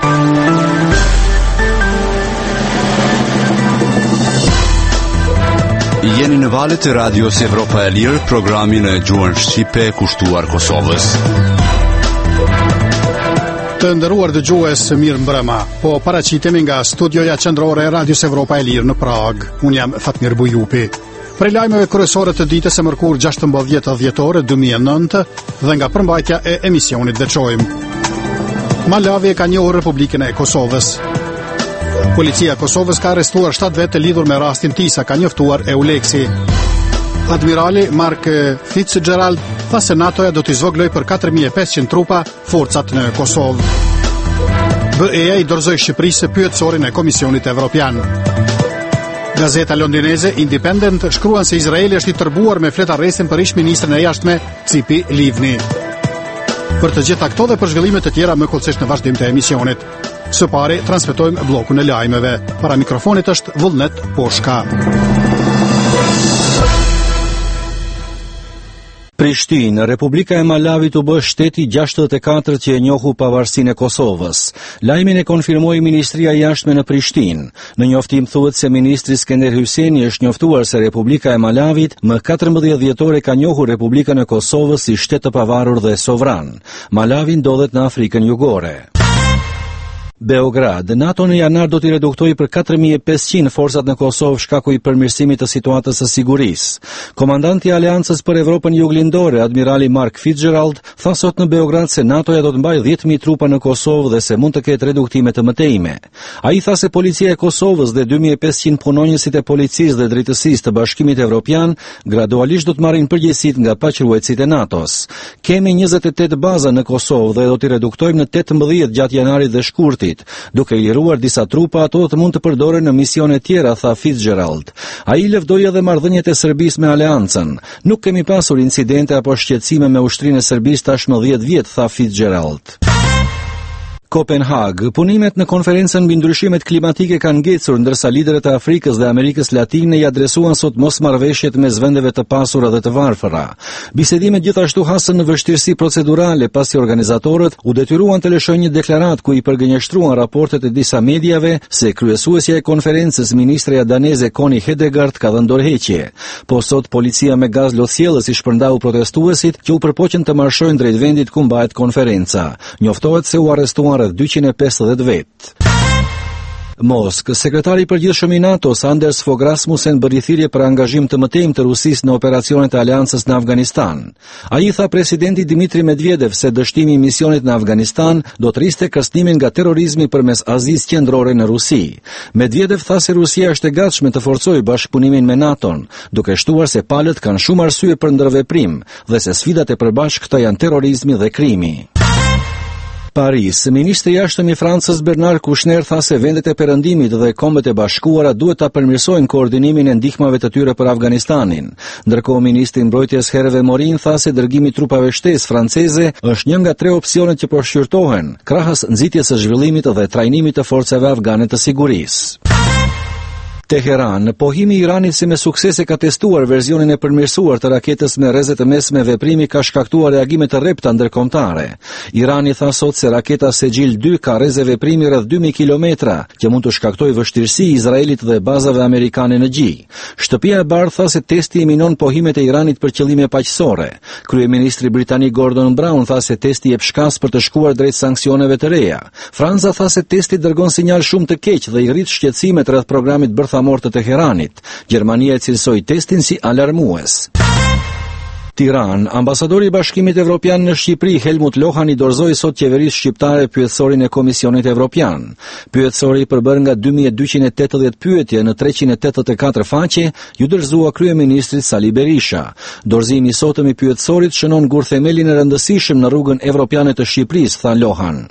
Jeni në valët e Radios Evropa e Lirë, programin e gjuhën shqipe kushtuar Kosovës. Të nderuar dëgjues, mirë mbrëma. Po paraqitemi nga studioja qendrore e Radios Evropa e Lirë në Prag. Unë jam Fatmir Bujupi. Prej lajmeve kryesore të ditës e mërkur 16 dhjetor 2009 dhe nga përmbajtja e emisionit veçojmë. Malawi ka njohur Republikën e Kosovës. Policia e Kosovës ka arrestuar 7 vete lidhur me rastin Tisa, ka njoftuar EULEX-i. Admirali Mark Fitzgerald tha se NATO-ja do t'i zvogloj për 4500 trupa forcat në Kosovë. BE-ja i dorëzoi Shqipërisë pyetësorin e Komisionit Evropian. Gazeta londineze Independent shkruan se Izraeli është i tërbuar me flet arrestin për ish-ministrin e jashtme Cipi Livni. Për të gjitha këto dhe për zhvillime të tjera më kollësisht në vazhdim të emisionit. Së pari transmetojmë bllokun e lajmeve. Para mikrofonit është Vullnet Poshka. Prishtinë, Republika e Malawit u bë shteti 64 që e njohu pavarësinë e Kosovës. Lajmin e konfirmoi Ministria e Jashtme në Prishtinë. Në njoftim thuhet se ministri Skender Hyjseni është njoftuar se Republika e Malawit më 14 dhjetor ka njohur Republikën e Kosovës si shtet të pavarur dhe sovran. Malawi ndodhet në Afrikën Jugore. Beograd, NATO në janar do t'i reduktoj për 4500 forcat në Kosovë shkaku i përmirësimit të situatës së sigurisë. Komandanti i Aleancës për Evropën Juglindore, Admirali Mark Fitzgerald, tha sot në Beograd se NATO-ja do të mbajë 10.000 trupa në Kosovë dhe se mund të ketë reduktime të mëtejme. Ai tha se policia e Kosovës dhe 2500 punonjësit e policisë dhe drejtësisë të Bashkimit Evropian gradualisht do të marrin përgjegjësitë nga paqruajtësit e NATO-s. Kemi 28 baza në Kosovë dhe do t'i reduktojmë në 18 gjatë janarit dhe shkurtit. Duke i liruar disa trupa, ato të mund të përdoren në misione tjera, tha Fitzgerald. Ai lëvdoi edhe marrëdhëniet e Serbisë me Aleancën. Nuk kemi pasur incidente apo shqetësime me ushtrinë e Serbisë tashmë 10 vjet, tha Fitzgerald. Kopenhag, punimet në konferencën mbi ndryshimet klimatike kanë ngecur, ndërsa liderët e Afrikës dhe Amerikës Latine i adresuan sot mosmarrëveshjet mes vendeve të pasura dhe të varfëra. Bisedimet gjithashtu hasën në vështirësi procedurale pasi organizatorët u detyruan të lëshojnë një deklaratë ku i përgënjeshtruan raportet e disa mediave se kryesuesja e konferencës, ministreja daneze Connie Hedegaard, ka dhënë dorëheqje. Po sot policia me gaz lotësjellës i shpërndau protestuesit që u përpoqën të marshojnë drejt vendit ku mbahet konferenca. Njoftohet se u arrestuan 250 vet. Moskë, sekretari i përgjithshëm i NATO-s Anders Fogh Rasmussen bëri thirrje për angazhim të mëtejmë të Rusisë në operacionet e Aleancës në Afganistan. Ai tha presidenti Dmitri Medvedev se dështimi i misionit në Afganistan do të rriste kërcënimin nga terrorizmi përmes Azisë Qendrore në Rusi. Medvedev tha se Rusia është e gatshme të forcojë bashkëpunimin me NATO-n, duke shtuar se palët kanë shumë arsye për ndërveprim dhe se sfidat e përbashkëta janë terrorizmi dhe krimi. Paris, ministri i jashtëm i Francës Bernard Kouchner tha se vendet e Perëndimit dhe Kombet e Bashkuara duhet ta përmirësojnë koordinimin e ndihmave të tyre për Afganistanin. Ndërkohë ministri i mbrojtjes Hervé Morin tha se dërgimi i trupave shtesë franceze është një nga 3 opsionet që po shqyrtohen, krahas nxitjes së zhvillimit dhe trajnimit të forcave afgane të sigurisë. Teheran, pohimi i Iranit si me suksese ka testuar verzionin e përmirësuar të raketës me rrezet të mesme veprimi ka shkaktuar reagime të rrepta ndërkombëtare. Irani tha sot se raketa Sejil 2 ka rreze veprimi rreth 2000 kilometra, që mund të shkaktojë vështirësi Izraelit dhe bazave amerikane në gjij. Shtëpia e Bardhë tha se testi eliminon pohimet e Iranit për qëllime paqësore. Kryeministri britanik Gordon Brown tha se testi jep shkans për të shkuar drejt sanksioneve të reja. Franca tha se testi dërgon sinjal shumë të keq dhe i rrit shqetësimet rreth programit bërthamor të Teheranit. Gjermania e cilësoi testin si alarmues. Tiranë, ambasadori i Bashkimit Evropian në Shqipëri Helmut Lohan i dorëzoi sot qeverisë shqiptare pyetësorin e Komisionit Evropian. Pyetësori i përbër nga 2280 pyetje në 384 faqe ju dorëzua kryeministrit Sali Berisha. Dorëzimi i sotëm i pyetësorit shënon gurthemelin e rëndësishëm në rrugën evropiane të Shqipërisë, tha Lohan.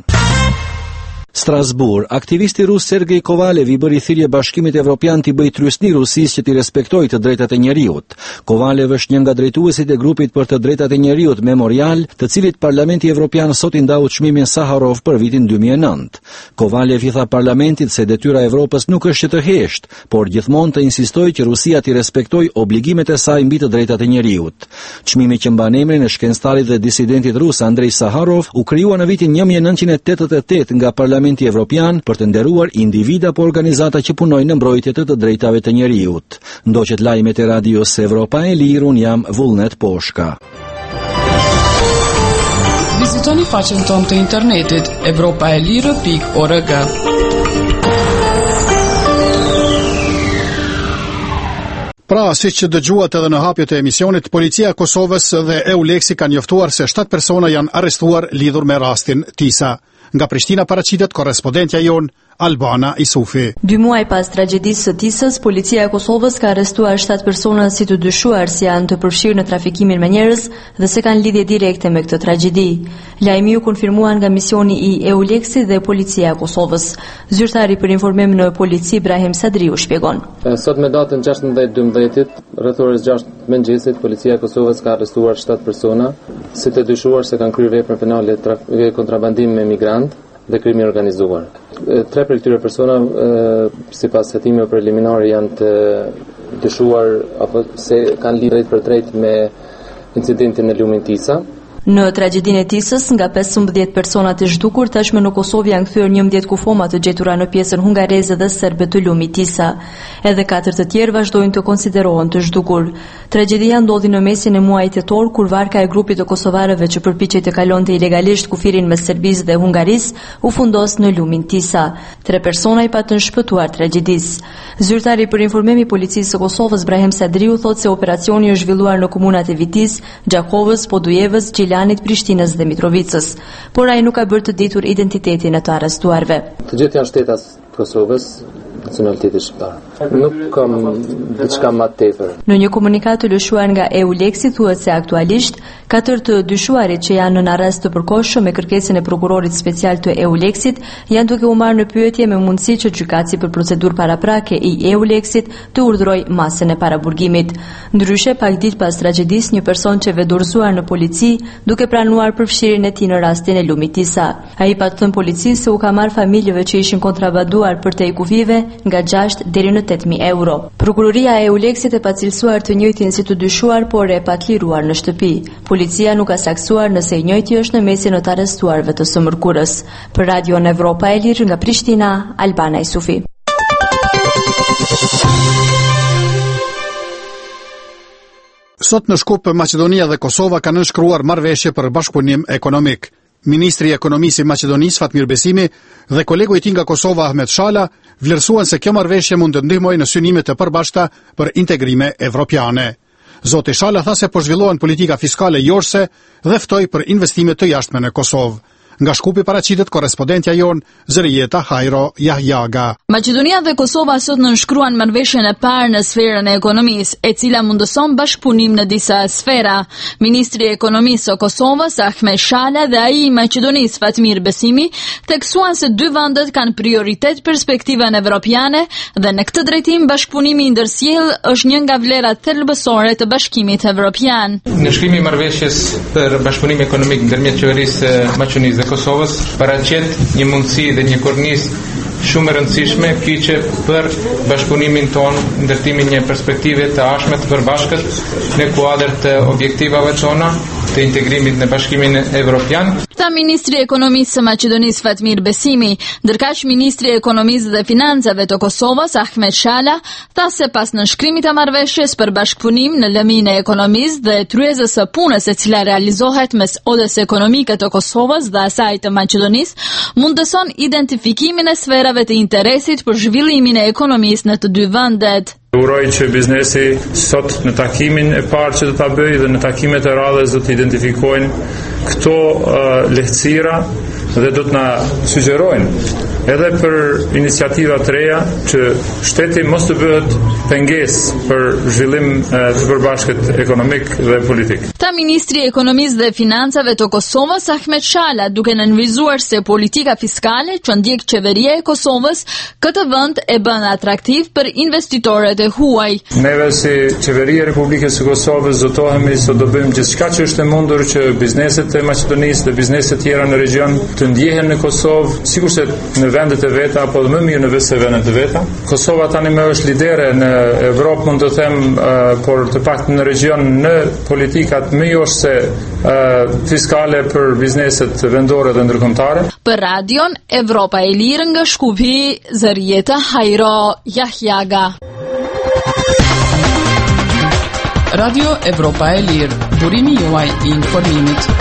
Strasbourg, aktivisti rus Sergej Kovalev i bëri thirrje Bashkimit Evropian t'i bëjë trysni Rusisë që t'i respektojë të drejtat e njerëzit. Kovalev është një nga drejtuesit e grupit për të drejtat e njerëzit Memorial, të cilit Parlamenti Evropian sot i ndau çmimin Saharov për vitin 2009. Kovalev i tha parlamentit se detyra e Evropës nuk është që të heshtë, por gjithmonë të insistojë që Rusia t'i respektojë obligimet e saj mbi të drejtat e njerëzit. Çmimi që mban emrin e shkencëtarit dhe disidentit rus Andrei Saharov u krijua në vitin 1988 nga Parlamenti Parlamenti Evropian për të nderuar individa apo organizata që punojnë në mbrojtje të drejtave të njeriut. Ndoqet lajmet e Radios Evropa e Lirë, un jam Vullnet Poshka. Vizitoni faqen tonë të internetit evropaelire.org. Pra, si që dëgjuat edhe në hapjet e emisionit, policia e Kosovës dhe EULEX-i kanë njoftuar se 7 persona janë arrestuar lidhur me rastin Tisa. Nga Prishtina paraqitet korrespondentja jon Albana Isufi. 2 muaj pas tragjedisë së Tisës, policia e Kosovës ka arrestuar 7 persona si të dyshuar se janë të përfshirë në trafikimin me njerëz dhe se kanë lidhje direkte me këtë tragjedi. Lajmi u konfirmuan nga misioni i EULEX-it dhe policia e Kosovës. Zyrtari për informim në polici Ibrahim Sadriu shpjegon. Sot me datën 16/12, rreth orës 6 mëngjesit, policia e Kosovës ka arrestuar 7 persona si të dyshuar se kanë kryer vepra penale kontrabandim me migrant dhe krimi organizuar. 3 prej këtyre persona, sipas hetimeve preliminare, janë të dyshuar apo se kanë lidhje drejt për drejt me incidentin në lumin Tisa. Në tragjedinë e Tisës, nga 15 persona të zhdukur, tashmë në Kosovë janë kthyer 11 kufoma të gjetura në pjesën hungareze dhe serbe të lumit Tisa. Edhe 4 të tjerë vazhdojnë të konsiderohen të zhdukur. Tragjedia ndodhi në mesin e muajit tetor, kur varka e grupit të kosovarëve që përpiqej të kalonte ilegalisht kufirin mes Serbisë dhe Hungarisë u fundos në lumin Tisa. 3 persona i patën shpëtuar tragjedisë. Zyrtari për informim i policisë së Kosovës Ibrahim Sadriu thotë se operacioni është zhvilluar në komunat e Vitis, Gjakovës, Podujevës, Gjilanit, Prishtinës dhe Mitrovicës, por ai nuk ka bërë të ditur identitetin e të arrestuarve. Të gjithë janë shtetas të Kosovës, nacionaliteti shqiptar. Nuk kam diçka më tepër. Në një komunikat të lëshuar nga EULEX-i thuhet se aktualisht 4 të dyshuarit që janë në arrest të përkohshëm me kërkesën e prokurorit special të EULEX-it janë duke u marrë në pyetje me mundësi që gjykatësi për procedurë paraprake i EULEX-it të urdhërojë masën e paraburgimit. Ndryshe, pak ditë pas tragjedisë, një person që vedorzuar në polici duke pranuar përfshirjen e tij në rastin e lumit Tisa. Ai pa thënë policisë se u ka marrë familjeve që ishin kontrabanduar për te kufive nga 6 deri në 8.000 euro. Prokuroria e EULEX-it e pa cilësuar të njëjtin si të dyshuar, por e pa të liruar në shtëpi. Policia nuk ka saksuar nëse i njëjti është në mesin e të arrestuarve të së mërkurës. Për Radion Evropa e Lirë nga Prishtina, Albana Isufi. Sot në Shkup, Maqedonia dhe Kosova kanë nënshkruar marrëveshje për bashkëpunim ekonomik. Ministri i Ekonomisë i Maqedonisë Fatmir Besimi dhe kolegu i tij nga Kosova Ahmet Shala vlerësuan se kjo marrëveshje mund të ndihmojë në synimet e përbashkëta për integrime evropiane. Zoti Shala tha se po zhvillohen politika fiskale jorse dhe ftoi për investime të jashtme në Kosovë. Nga Shkupi paraqitet korrespondentja jon Zërijeta Hajro Jahjaga. Maqedonia dhe Kosova sot nënshkruan marrëveshjen e parë në sferën e ekonomisë, e cila mundëson bashkëpunim në disa sfera. Ministri i Ekonomisë së Kosovës Ahmet Shala dhe ai i Maqedonisë Fatmir Besimi theksuan se dy vendet kanë prioritet perspektivën evropiane dhe në këtë drejtim bashkëpunimi ndërsjellë është një nga vlerat thelbësore të Bashkimit Evropian. Nënshkrimi i marrëveshjes për bashkëpunim ekonomik ndërmjet qeverisë Maqedonisë dhe Kosovës paraqet një mundësi dhe një kornizë shumë e rëndësishme kyçe për bashkëpunimin ton, ndërtimin një perspektive të ashme të përbashkët në kuadër të objektivave tona të integrimit në Bashkimin Evropian. Tha ministri i Ekonomisë së Maqedonisë Fatmir Besimi, ndërkaq ministri i Ekonomisë dhe Financave të Kosovës Ahmet Shala tha se pas nënshkrimit të marrëveshjes për bashkëpunim në lëmin e ekonomisë dhe tryezës së punës e cila realizohet mes odës ekonomike të Kosovës dhe asaj të Maqedonisë, mundëson identifikimin e sferave të interesit për zhvillimin e ekonomisë në të dy vendet. Uroj që biznesi sot në takimin e parë që do ta bëjë dhe në takimet e radhës do të identifikojnë këto lehtësira dhe do të na sugjerojnë edhe për iniciativa të reja që shteti mos të bëhet pengesë për zhvillim të përbashkët ekonomik dhe politik. Tha ministri i Ekonomisë dhe Financave të Kosovës Ahmet Shala, duke nënvizuar se politika fiskale që ndjek qeveria e Kosovës këtë vend e bën atraktiv për investitorët e huaj. Neve si qeveria e Republikës së Kosovës zotohemi se do bëjmë gjithçka që është e mundur që bizneset e Maqedonisë dhe bizneset tjera në region të ndjehen në Kosovë, sikurse në vendet e veta apo më mirë në vetë vendet e veta. Kosova tani më është lidere në Evropë, mund të them, por të paktën në region në politikat më joshse fiskale për bizneset vendore dhe ndërkombëtare. Për radion Evropa e Lirë nga Shkupi, Zërieta Hajro Jahjaga. Radio Evropa e Lirë, burimi juaj I informimit.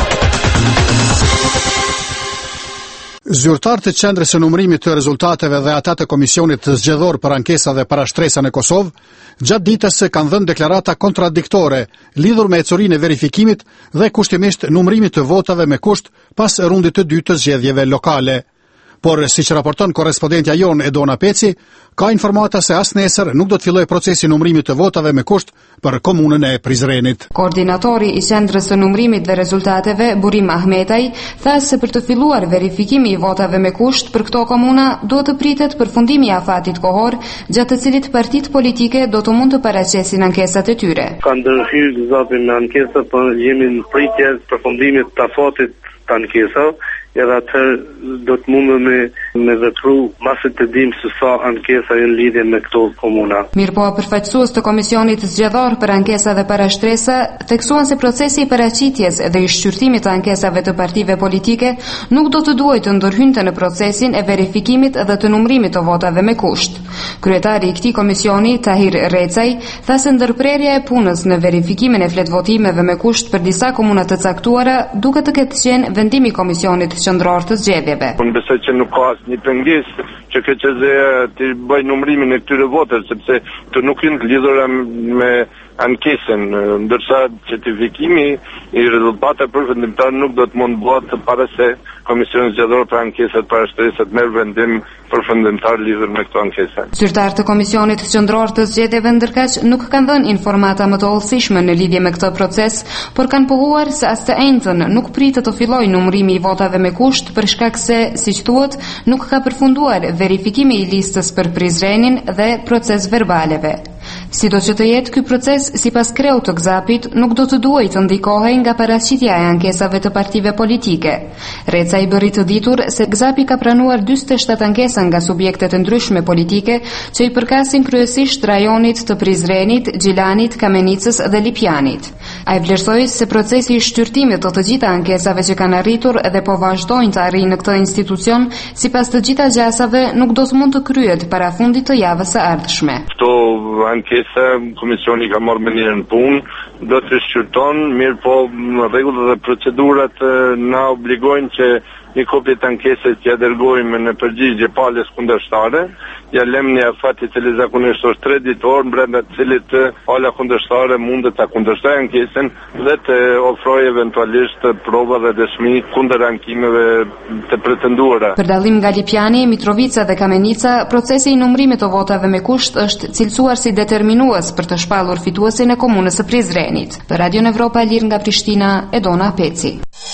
Zyrtarët e qendrës së numërimit të rezultateve dhe ata të Komisionit Zgjedhor për ankesa dhe parashtresa në Kosovë, gjatë ditës kanë dhënë deklarata kontradiktore lidhur me ecurinë e verifikimit dhe kushtimisht numërimit të votave me kusht pas rundit të dytë të zgjedhjeve lokale. Por, siç raporton korrespondentja jon Edona Peci, ka informata se as nesër nuk do të fillojë procesi numërimit të votave me kusht për komunën e Prizrenit. Koordinatori I qendrës së numërimit dhe rezultateve, Burim Ahmetaj, tha se për të filluar verifikimi I votave me kusht për këto komuna duhet të pritet përfundimi I afatit kohor, gjatë të cilit partitë politike do të mund të paraqesin ankesat e tyre. Ka ndërhyrë zotin në ankesa, por jemi në pritje përfundimit të afatit të ankesave. Edhe atëherë do të mundemi me vepru masit të dim se sa ankesa në lidhje me këto komuna. Mirëpo përfaqësues të Komisionit Zgjedhor për ankesa dhe parashtresa theksuan se procesi I paraqitjes dhe I shqyrtimit të ankesave të partive politike nuk do të duhet të ndërhynte në procesin e verifikimit dhe të numërimit të votave me kusht. Kryetari I këtij komisioni, Tahir Recaj, tha se ndërprerja e punës në verifikimin e fletvotimeve me kusht për disa komuna të caktuara duket të ketë qenë vendimi I Komisionit Qendror të Zgjedhjeve. Unë besoj që nuk ka asnjë pengesë që KQZ të bëj numërimin e këtyre votave, sepse të nuk janë lidhura me ankesën, ndërsa certifikimi I rezultateve përfundimtar nuk do të mund bëhet para se Komisioni Zgjedhor për ankesat parashtresat merr vendim përfundimtar lidhur me këto ankesa. Zyrtarët e Komisionit Qendror të Zgjedhjeve ndërkaq nuk kanë dhënë informata më të hollësishme në lidhje me këtë proces, por kanë pohuar se as të enjtën nuk pritet të fillojë numërimi I votave me kusht për shkak se, siç thuhet, nuk ka përfunduar verifikimi I listës për Prizrenin dhe proces verbaleve. Sido që të jetë, ky proces, sipas kreut të Gzapit, nuk do të duhet të ndikohej nga paraqitja e ankesave të partive politike. Reca I bëri të ditur se Gzapi ka pranuar 47 ankesa nga subjektet e ndryshme politike që I përkasin kryesisht rajonit të Prizrenit, Gjilanit, Kamenicës dhe Lipjanit. Ai vlerësoi se procesi I shqyrtimit të gjitha ankesave që kanë arritur dhe po vazhdojnë të arrijnë në këtë institucion, sipas të gjitha gjasave, nuk do të mund të kryhet para fundit të javës së ardhshme. Këto ankesa komisioni ka marrë me njërën punë, do të shqyrton, mirë po rregullat dhe procedurat na obligojnë që një kopje të ankesës që ja dërgojmë në përgjigje palës kundërshtare, ja lëm një afat I cili zakonisht është 3 ditor, brenda të cilit pala kundërshtare mund ta kundërshtojë ankesën dhe të ofrojë eventualisht prova dhe dëshmi kundër ankimeve të pretenduara. Për dallim nga Lipjani, Mitrovica dhe Kamenica, procesi I numërimit të votave me kusht është cilësuar si determinues për të shpallur fituesin e komunës së Prizrenit. Për Radio Evropa e Lirë nga Prishtina, Edona Peci.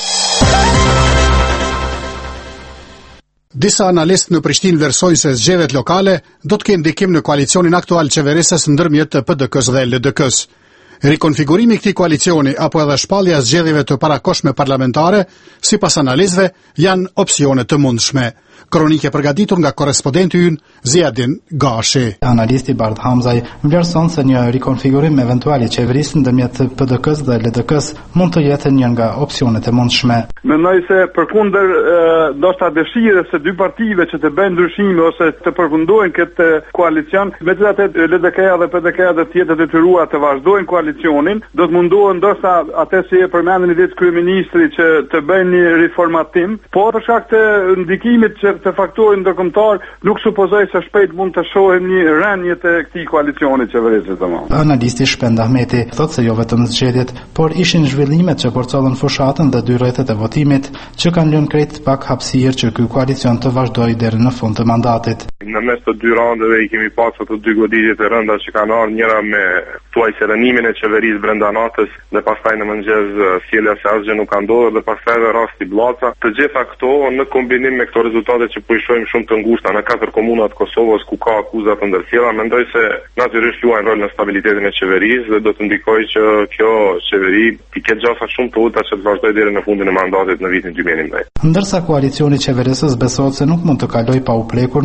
Disa analistë në Prishtinë vlerësojnë se zgjedhjet lokale do të kenë ndikim në koalicionin aktual qeverisës ndërmjet të PDK-s dhe LDK-s. Rikonfigurimi I këtij koalicioni apo edhe shpallja zgjedhjeve të parakohshme parlamentare, sipas analizëve, janë opsione të mundshme. Kronike përgatitur nga korrespondenti ynë Ziadin Gashi. Analisti Bart Hamzaj vlerëson se një rikonfigurim eventual I qeverisë ndërmjet PDK-s dhe LDK-s mund të jetë një nga opsionet e mundshme. Mendoj se përkundër ndoshta dëshirës së dy partive që të bëjnë ndryshime ose të përfundojnë këtë koalicion, megjithatë LDK-ja dhe PDK-ja do të jetë detyruar të vazhdojnë koalicionin, do të mundohen ndoshta atë që përmendën vetë kryeministri që të bëjnë një riformatim, por për shkak të ndikimit që të faktorin ndërkombëtar nuk supozoj se shpejt mund të shohim një rënje të këtij koalicioni qeverisë domosdoshmë. Analisti Shpend Ahmeti thotë se jo vetëm zgjedhjet, por ishin zhvillimet që forcollën fushatën dhe 2 rrethet e votimit që kanë lënë krejt pak hapësirë që ky koalicion të vazhdojë deri në fund të mandatit. Në mes të 2 randeve I kemi pasur të 2 goditje të rënda që kanë ardhur, njëra me thuajse rënimin e qeverisë brenda natës dhe pastaj në mëngjes sjellja se asgjë nuk ka ndodhur dhe pastaj edhe rasti Bllaca. Të gjitha këto në kombinim me këto rezultate që po I shohim shumë të ngushta në 4 komuna të Kosovës ku ka akuza të ndërthjella, mendoj se natyrisht luajnë rol në stabilitetin e qeverisë dhe do të ndikojë që kjo qeveri I ketë gjasa shumë të ulta që të vazhdojë deri në fundin e mandatit në vitin 2019. Ndërsa koalicioni qeverisës besohet se nuk mund të kalojë pa u plekur nga efekti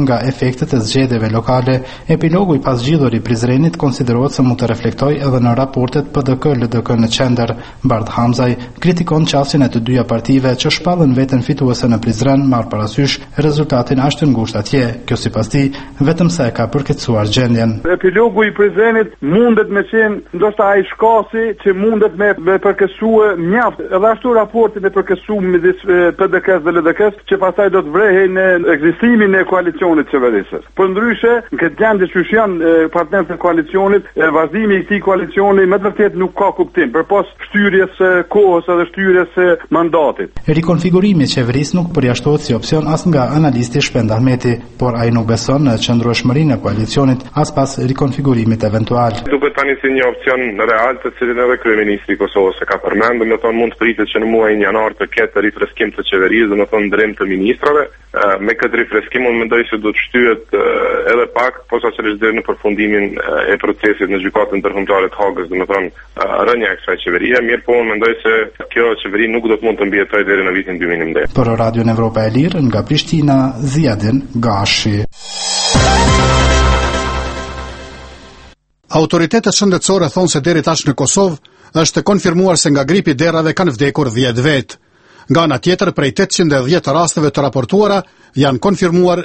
efektet e zgjedhjeve lokale, epilogu i pasgjidhur i Prizrenit konsiderohet se mund të reflektojë edhe në raportet PDK-LDK në qendër. Bart Hamzaj kritikon qasjen e të dyja partive që shpallën veten fituese në Prizren marr parasysh rezultatin aq të ngushtë atje. Kjo sipas tij vetëm sa e ka përkeqësuar gjendjen. Epilogu i Prizrenit mundet me qenë ndoshta ai shkasi që mundet me përkeqësue mjaft. Edhe ashtu raportin e përkeqësuar midis PDK-s dhe LDK-s që pastaj do të vrehej në ekzistimin e koalicionit qeverisës. Përndryshe, në këtë gjendje që janë partnerët e koalicionit, vazhdimi i këtij koalicioni me vërtet nuk ka kuptim, përpos shtyrjes kohës edhe shtyrjes mandatit. Rikonfigurimi i qeverisë nuk përjashtohet si opsion as nga analisti Shpend Ahmeti, por ai nuk beson në qëndrueshmërinë e koalicionit as pas rikonfigurimit eventual. Duket tani si një opsion real të cilin edhe kryeministri i Kosovës e ka përmendur, do thonë mund të pritet që në muajin janar të ketë rifreskim të qeverisë, do thonë ndrim të ministrave. Me këtë rifreskim unë mendoj se do të shtyhet edhe pak posaçërisht deri në përfundimin e procesit në gjykatën ndërkombëtare të Hagës, do të thonë rënia e kësaj qeverie, mirë po unë mendoj se kjo qeveri nuk do të mund të mbijetojë deri në vitin 2019. Për Radion Evropa e Lirë nga Prishtina, Ziadin Gashi. Autoritetet shëndetësore thonë se deri tash në Kosovë është konfirmuar se nga gripi derave kanë vdekur 10 vetë. Nga ana tjetër, prej 810 rasteve të raportuara, janë konfirmuar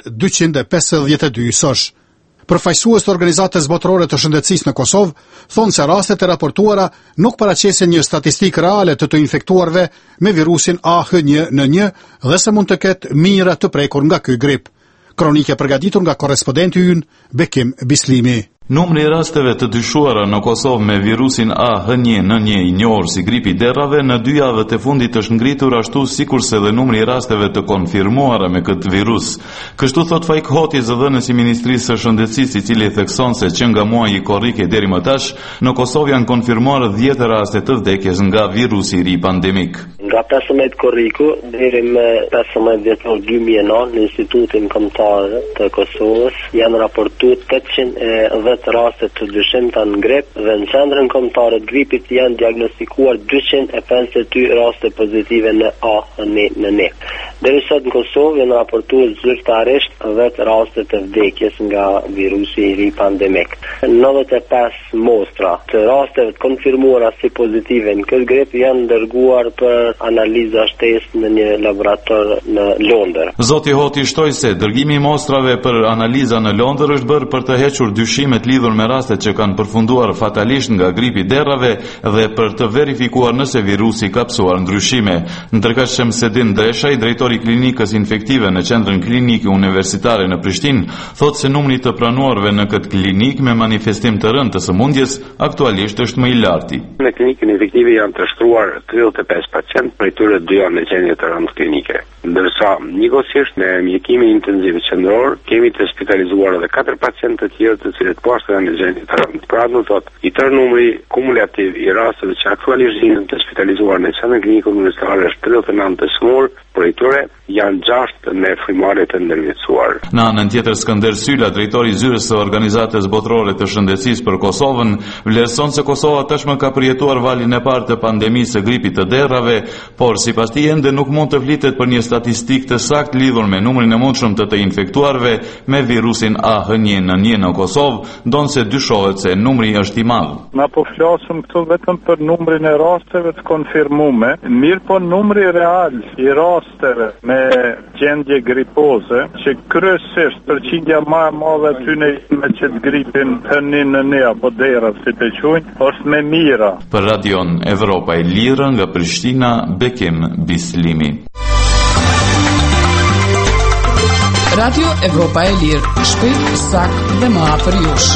252 sosh. Përfaqësues të organizatës botërore të shëndetësisë në Kosovë thonë se rastet e raportuara nuk paraqesin një statistikë reale të infektuarve me virusin AH1N1 dhe se mund të ketë mijëra të prekur nga ky grip. Kronike përgatitur nga korrespondenti ynë Bekim Bislimi. Numri i rasteve të dyshuara në Kosovë me virusin AH1N1 i njohur si gripi derrave në 2 javët e fundit është ngritur ashtu sikurse dhe numri i rasteve të konfirmuara me këtë virus. Kështu thot Faik Hoti, zëdhënës i Ministrisë së Shëndetësisë, i cili thekson se që nga muaji korrike deri më tash në Kosovë janë konfirmuar 10 raste të vdekjes nga virusi i ri pandemik. Nga 15 korriku deri më 15 dhjetor 2009 në Institutin Kombëtar të Kosovës janë raportuar 810 raste të dyshimta në grip dhe në qendrën kombëtare të gripit janë diagnostikuar 252 raste pozitive në AH1N1. Deri sot në Kosovë janë raportuar zyrtarisht 10 raste të vdekjes nga virusi i ri pandemik. 95 mostra të rasteve të konfirmuara si pozitive në këtë grip janë dërguar për analiza shtesë në një laborator në Londër. Zoti Hoti shtoi se dërgimi i mostrave për analiza në Londër është bërë për të hequr dyshimet lidhur me rastet që kanë përfunduar fatalisht nga gripi derrave dhe për të verifikuar nëse virusi ka psuar ndryshime. Ndërkaq Shemsedin Dreshaj, drejtori i klinikës infektive në qendrën klinike universitare në Prishtinë, thotë se numri të pranuarve në këtë klinikë me manifestim të rënd të sëmundjes aktualisht është më i lartë. Në klinikën infektive janë të shtruar 35 pacient, prej tyre 2 janë në gjendje të rëndë klinike. Ndërsa njëkohësisht në mjekimin intensiv qendror kemi të spitalizuar edhe 4 pacientë të tjerë të cilët poshtë janë në gjendje të rëndë. Pra do thotë i tërë numri kumulativ i rasteve që aktualisht janë të spitalizuar në qendrën klinike universitare është 39 të smur, për tyre janë 6 me frymarrje të ndërmjetësuar. Në anën tjetër, Skënder Syla, drejtori i zyrës së Organizatës Botërore të Shëndetësisë për Kosovën, vlerëson se Kosova tashmë ka përjetuar valin e parë të pandemisë së gripit të derrave, por sipas tij ende nuk mund të flitet për një statistikë të saktë lidhur me numrin e mundshëm të infektuarve me virusin AH1N1 në Kosovë, ndonse dyshohet se numri është i madh. Na po flasim këtu vetëm për numrin e rasteve të konfirmuar, mirë po numri real i rasteve me gjendje gripoze, që kryesisht përqindja më e madhe aty me çet gripin H1N1 apo derra si të quajnë, është me mira. Për Radion Evropa e Lirë nga Prishtina, Bekim Bislimi. Radio Evropa e Lirë, shpejt, saktë dhe më afër jush.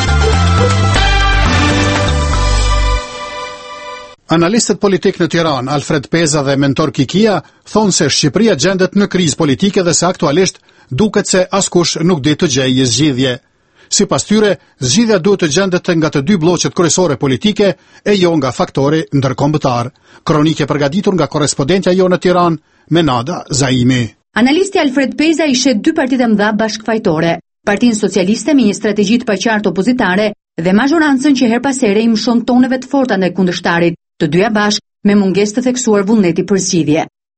Analistët politik në Tiranë, Alfred Peza dhe Mentor Kikia, thonë se Shqipëria gjendet në krizë politike dhe se aktualisht duket se askush nuk di të gjejë zgjidhje. Sipas tyre, zgjidhja duhet të gjendet nga të dy bloqet kryesore politike e jo nga faktori ndërkombëtar. Kronike përgatitur nga korrespondentja jo në Tiranë, Menada Zaimi. Analisti Alfred Peza i shet 2 partitë mëdha bashkëfajtore, Partinë Socialiste me një strategji të paqartë opozitare dhe mazhorancën që her pas here i mshon toneve të forta ndaj kundërshtarit, të dyja bashkë me mungesë të theksuar vullneti për zgjidhje.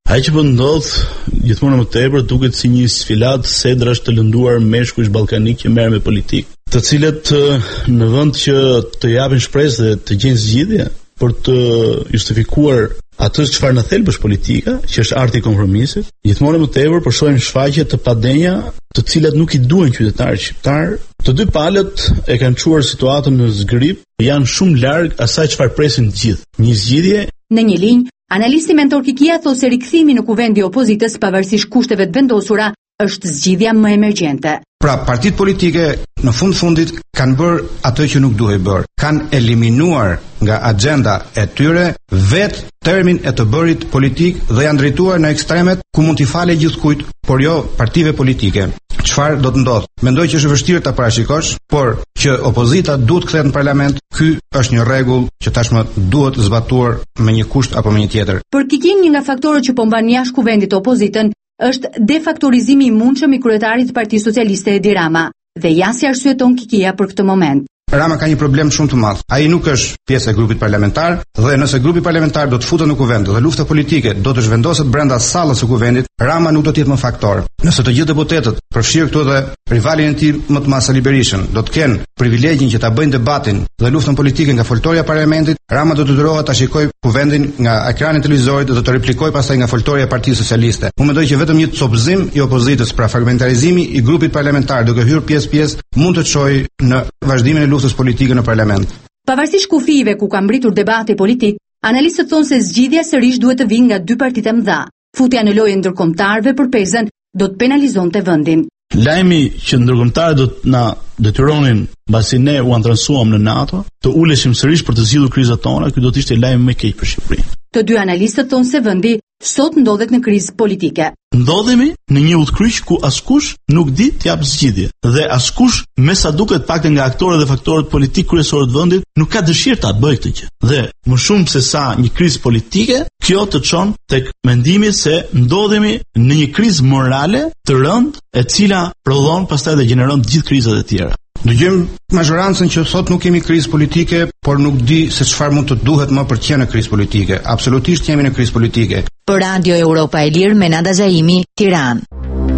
Ai që po ndodh gjithmonë më tepër duket si një sfilat sedra është të lënduar meshkush ballkanik që merr me politikë, të cilët në vend që të japin shpresë dhe të gjejnë zgjidhje për të justifikuar atë çfarë në thelb është politika, që është arti i kompromisit, gjithmonë më tepër po shohim shfaqje të padenja, të cilat nuk i duan qytetarët shqiptar. Të dy palët e kanë çuar situatën në zgrip, janë shumë larg asaj çfarë presin të gjithë. Një zgjidhje në një linjë. Analisti mentor Kikia thosë se rikthimi në kuvend i opozitës pavarësisht kushteve të vendosura është zgjidhja më emergjente. Pra, partitë politike në fundit kanë bërë atë që nuk duhej bërë. Kanë eliminuar nga agenda e tyre vetë termin e të bërit politik dhe janë drejtuar në ekstremet ku mund t'i fale gjithkujt, por jo partive politike. Çfarë do të ndodh? Mendoj që është vështirë ta parashikosh, por që opozita duhet kthehet në parlament, ky është një rregull që tashmë duhet zbatuar me një kusht apo me një tjetër. Për Kikin, një nga faktorët që po mban jashtë kuvendit opozitën është defaktorizimi i mundshëm i kryetarit të Partisë Socialiste Edi Rama, dhe ja si arsyeton Kikia për këtë moment. Rama ka një problem shumë të madh. Ai nuk është pjesë e grupit parlamentar dhe nëse grupi parlamentar do të futet në kuvend dhe lufta politike do të zhvendoset brenda sallës së kuvendit, Rama nuk do të jetë më faktor. Nëse të gjithë deputetët, përfshirë këtu edhe rivalin e tij më të madh Sali Berishën, do të kenë privilegjin që ta bëjnë debatin dhe luftën politike nga foltorja e parlamentit, Rama do të detyrohet ta shikojë kuvendin nga ekrani i televizorit dhe do të replikojë pastaj nga foltorja e Partisë Socialiste. Unë mendoj që vetëm një copëzim i opozitës, pra fragmentarizimi i grupit parlamentar duke hyrë pjesë mund të çojë në vazhdimin e luftës politike në parlament. Pavarësisht kufive ku ka mbritur debati politik, analistët thonë se zgjidhja sërish duhet të vijë nga dy partitë e mëdha. Futja në lojën ndërkombëtarëve për pezën do të penalizonte vendin. Lajmi që ndërkombëtarët do të na detyronin mbasi ne u antrensuam në NATO, të uleshim sërish për të zgjidhur krizat tona, ky do të ishte lajm më i keq për Shqipërinë. Të dy analistët thonë se vendi sot ndodhet në krizë politike. Ndodhemi në një udhkryq ku askush nuk di të jap zgjidhje dhe askush, me sa duket paktën nga aktorët dhe faktorët politik kryesorë të vendit, nuk ka dëshirë ta bëjë këtë gjë. Dhe më shumë se sa një krizë politike, kjo të çon tek mendimi se ndodhemi në një krizë morale të rëndë, e cila prodhon pastaj dhe gjeneron të gjithë krizat e tjera. Dëgjojmë mazhorancën që sot nuk kemi krizë politike, por nuk di se çfarë mund të duhet më për të qenë në krizë politike. Absolutisht jemi në krizë politike. Për Radio Europa e Lirë, Menada Zaimi, Tiranë.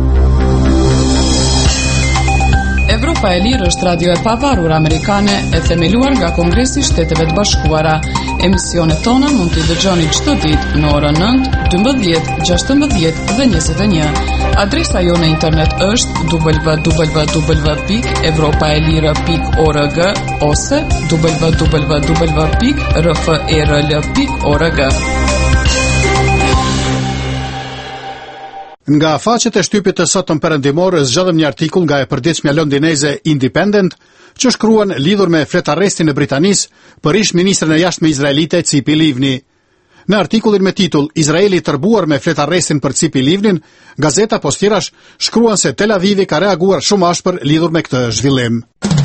Europa e Lirë është radio e pavarur amerikane e themeluar nga Kongresi i Shteteve të Bashkuara. Emisionet tona mund t'i dëgjoni çdo ditë në orën 9, 12, 16 dhe 21. Adresa jo në internet është www.europaelira.org ose www.rferl.org. Nga faqet e shtypit të sotëm perëndimor zgjodhem një artikull nga e përditshmja londineze Independent, që shkruan lidhur me fletarrestin e Britanisë për ish ministrin e jashtme izraelite Tzipi Livni. Në artikullin me titull Izraeli tërbuar me fletarrestin për Tzipi Livnin, gazeta Postirash shkruan se Tel Avivi ka reaguar shumë ashpër lidhur me këtë zhvillim.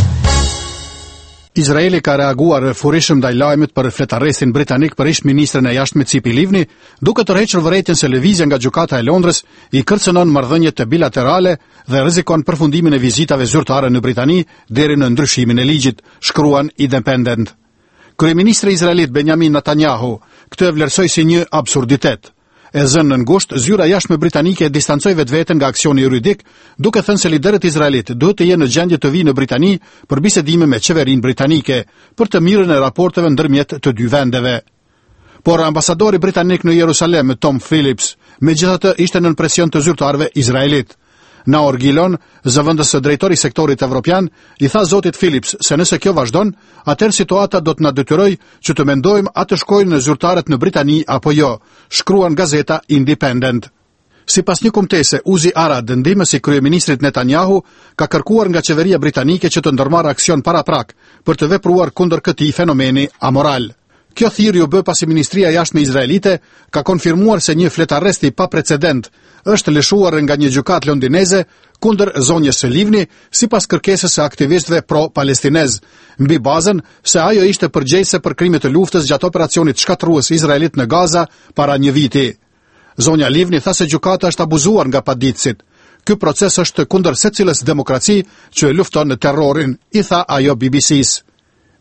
Izraeli ka reaguar furishëm ndaj lajmit për fletarrestin britanik për ish ministrin e jashtme Tzipi Livni, duke tërhequr vërejtjen se lëvizja nga gjykata e Londrës i kërcënon marrëdhëniet bilaterale dhe rrezikon përfundimin e vizitave zyrtare në Britani deri në ndryshimin e ligjit, shkruan Independent. Kryeministri izraelit Benjamin Netanyahu këtë e vlerësoi si një absurditet. E zënë në ngusht, zyra jashtme britanike distancoi vetveten nga aksioni juridik, duke thënë se liderët izraelit duhet të jenë në gjendje të vinë në Britani për bisedime me qeverinë britanike, për të mirën e raporteve ndërmjet të dy vendeve. Por ambasadori britanik në Jerusalem, Tom Phillips, megjithatë ishte nën presion të zyrtarëve izraelit. Naor Gilon, zëvendës drejtori i sektorit evropian, i tha zotit Phillips se nëse kjo vazhdon, atëherë situata do të na detyrojë që të mendojmë a të shkojnë në zyrtarët në Britani apo jo, shkruan gazeta Independent. Sipas një kumtese, Uzi Arad, ndihmës i kryeministrit Netanyahu, ka kërkuar nga qeveria britanike që të ndërmarrë aksion paraprak për të vepruar kundër këtij fenomeni amoral. Kjo thirrje u bë pasi Ministria e Jashtme izraelite ka konfirmuar se një fletarresti pa precedent është lëshuar nga një gjykatë londineze kundër zonjës së Livni sipas kërkesës së aktivistëve pro-palestinez, mbi bazën se ajo ishte përgjegjëse për krime të luftës gjatë operacionit shkatërrues izraelit në Gaza para një viti. Zonja Livni tha se gjykata është abuzuar nga paditësit. Ky proces është kundër secilës demokraci që lufton terrorin, i tha ajo BBC-s.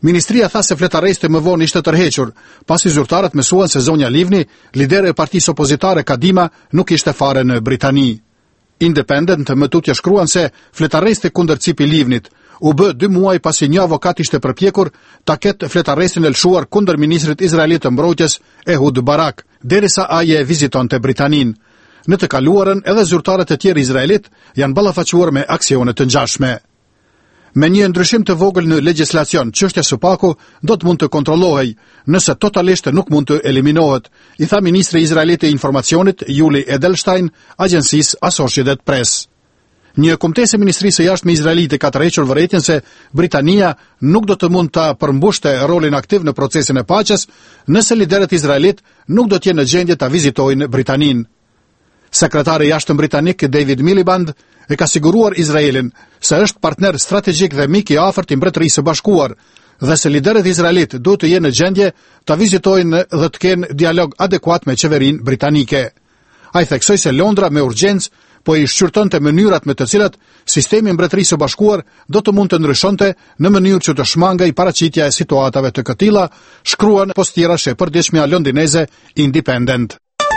Ministria tha se fletaresti më vonë ishte tërhequr, pasi zyrtarët mësuan se zonja Livni, lider e partisë opozitare Kadima, nuk ishte fare në Britani. Independent më tutje shkruan se fletaresti kundër Cipi Livnit u bë 2 muaj pasi një avokat ishte përpjekur ta ketë fletarestin e lëshuar kundër ministrit izraelit të mbrojtjes Ehud Barak, derisa ai e vizitonte Britanin. Në të kaluarën edhe zyrtarët e tjerë izraelit janë ballafaquar me aksione të ngjashme. Me një ndryshim të vogël në legjislacion, çështja Supaku do të mund të kontrollohej, nëse totalisht nuk mund të eliminohet, i tha ministri izraelit e informacionit Yuli Edelstein agjencisë Associated Press. Një kombëtese e Ministrisë së Jashtme izraelite ka tërhequr vërejtjen se Britania nuk do të mund ta përmbushte rolin aktiv në procesin e paqes nëse liderët izraelit nuk do të jenë në gjendje ta vizitojnë Britanin. Sekretari i jashtëm britanik David Miliband e ka siguruar Izraelin se është partner strategjik dhe mik i afërt i Mbretërisë së Bashkuar dhe se liderët izraelit duhet të jenë në gjendje ta vizitojnë dhe të kenë dialog adekuat me qeverinë britanike. Ai theksoi se Londra me urgjencë po i shqyrtonte mënyrat me të cilat sistemi i Mbretërisë së Bashkuar do të mund të ndryshonte në mënyrë që të shmangej paraqitja e situatave të këtilla, shkruan postierashe e përditshmja londineze Independent.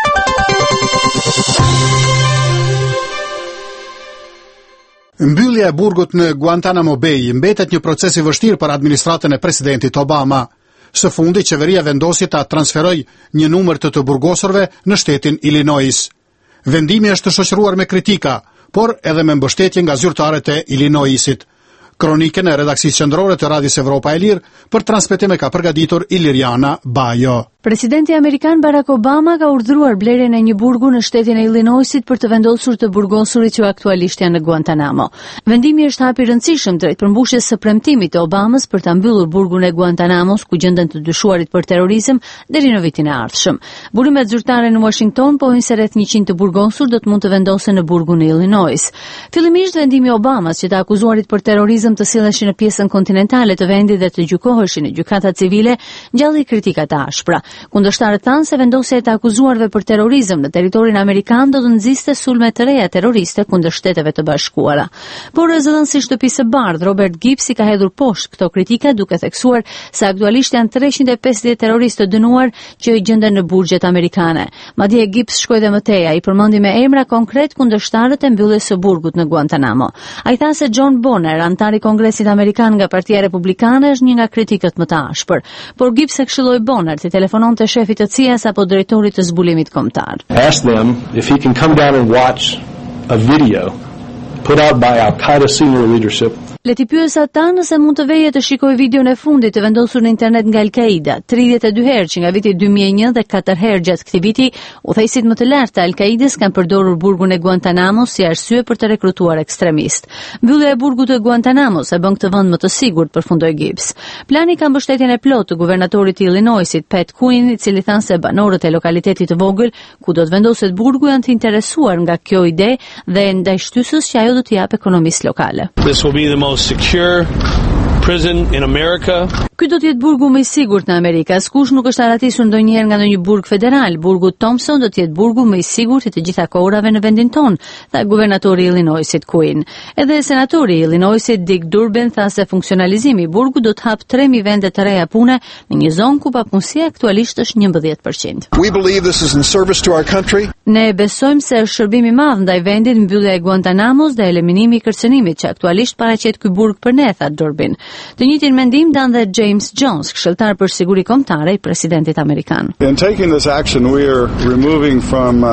Mbyllja e burgut në Guantanamo Bay mbetet një proces i vështirë për administratën e presidentit Obama. Së fundi, qeveria vendosi ta transferoj një numër të burgosurve në shtetin Illinois. Vendimi është shoqëruar me kritika, por edhe me mbështetje nga zyrtarët e Illinoisit. Kronikën e redaksisë qendrore të Radios Evropa e Lirë për transmetim ka përgatitur Iliriana Bajo. Presidenti amerikan Barack Obama ka urdhëruar blerjen e një burgu në shtetin e Illinoisit për të vendosur të burgosurit që aktualisht janë në Guantanamo. Vendimi është hap i rëndësishëm drejt përmbushjes së premtimit të Obamës për ta mbyllur burgun e Guantanamos ku gjenden të dyshuarit për terrorizëm deri në vitin e ardhshëm. Burimet zyrtare në Washington pohojnë se rreth 100 të burgosur do të mund të vendosen në burgun e Illinois. Fillimisht vendimi i Obamas që të akuzuarit për terrorizëm të silleshin në pjesën kontinentale të vendit dhe të gjykoheshin në gjykata civile ngjalli kritika të ashpra. Kundërshtarët thanë se vendosja e të akuzuarve për terrorizëm në territorin amerikan do të nxiste sulme të reja terroriste kundër Shteteve të Bashkuara. Por zëdhënësi i Shtëpisë së Bardhë Robert Gibbs i ka hedhur poshtë këto kritika duke theksuar se aktualisht janë 350 terroristë të dënuar që gjenden në burgjet amerikane. Madje Gibbs shkoi dhe më tej, ai përmendi me emra konkret kundërshtarët e mbylljes së burgut në Guantanamo. Ai tha se John Bonner, antar i Kongresit Amerikan nga Partia Republikane, është një nga kritikët më të ashpër. Por Gibbs e këshilloi Bonner të telefononte shefit të CIA-s apo drejtorit të zbulimit kombëtar. Ask them if he can come down and watch a video put out by Al-Qaeda senior leadership. Le t'i pyes ata nëse mund të veje të shikoj videon e fundit të vendosur në internet nga Al-Qaida, 32 herë që nga viti 2001 dhe 4 herë gjatë këtij viti, udhëheqësit më të lartë të Al-Qaidës kanë përdorur burgun e Guantanamo si arsye për të rekrutuar ekstremistë. Mbyllja e burgut të Guantanamos e bën këtë vend më të sigurt, përfundoi Gibbs. Plani ka mbështetjen e plotë të guvernatorit të Illinoisit, Pat Quinn, i cili thanë se banorët e lokalitetit të vogël ku do të vendoset burgu janë të interesuar nga kjo ide dhe ndaj shtysës që ajo do t'i japë ekonomisë lokale. This will be the most secure prison in America. Ky do të jetë burgu më i sigurt në Amerikë. Askush nuk është aratisur ndonjëherë nga ndonjë burg federal. Burgu Thompson do të jetë burgu më i sigurt i të gjitha kohërave në vendin tonë, tha guvernatori i Illinoisit Quinn. Edhe senatori i Illinoisit Dick Durbin tha se funksionalizimi i burgut do të hap 3000 vende të reja pune në një zonë ku papunësia aktualisht është 11%. We believe this is in service to our country. Ne besojmë se është shërbim i madh ndaj vendit mbyllja e Guantanamos dhe eliminimi i kërcënimit që aktualisht paraqet ky burg për ne, tha Durbin. Të njëjtin mendim dan dhe James Jones, këshilltar për siguri kombëtare i presidentit amerikan. In taking this action, we are removing from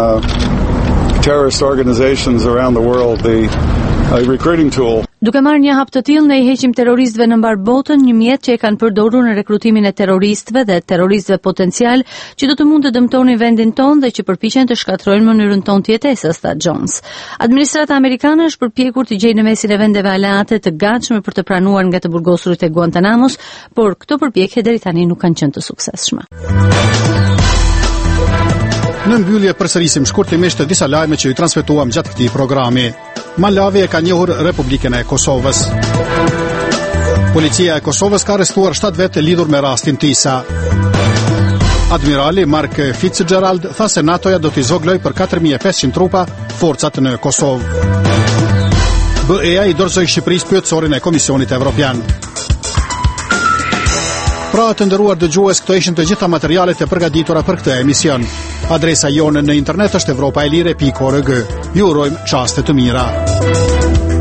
terrorist organizations around the world the recruiting tool. Duke marrë një hap të tillë, ne i heqim terroristëve në mbar botën një mjet që e kanë përdorur në rekrutimin e terroristëve dhe terroristëve potencial që do të mund të dëmtonin vendin tonë dhe që përpiqen të shkatrojnë mënyrën tonë të jetesës, tha Jones. Administrata amerikane është përpjekur të gjejë në mesin e vendeve aleate të gatshme për të pranuar nga të burgosurit e Guantanamos, por këto përpjekje deri tani nuk kanë qenë të suksesshme. Në mbyllje përsërisim shkurtimisht disa lajme që ju transmetuam gjatë këtij programi. Malawi e ka njohur Republikën e Kosovës. Policia e Kosovës ka arrestuar 7 vete lidhur me rastin Tisa. Admirali Mark Fitzgerald tha se NATO-ja do t'i zogloj për 4500 trupa forcat në Kosovë. BE-ja i dorëzoi Shqipërisë pyetësorin e Komisionit Evropian. Pra të nderuar dëgjues, këto ishin të gjitha materialet e përgatitura për këtë emision. Adresa jonë në internet është evropaelire.org. Ju urojmë çaste të mira.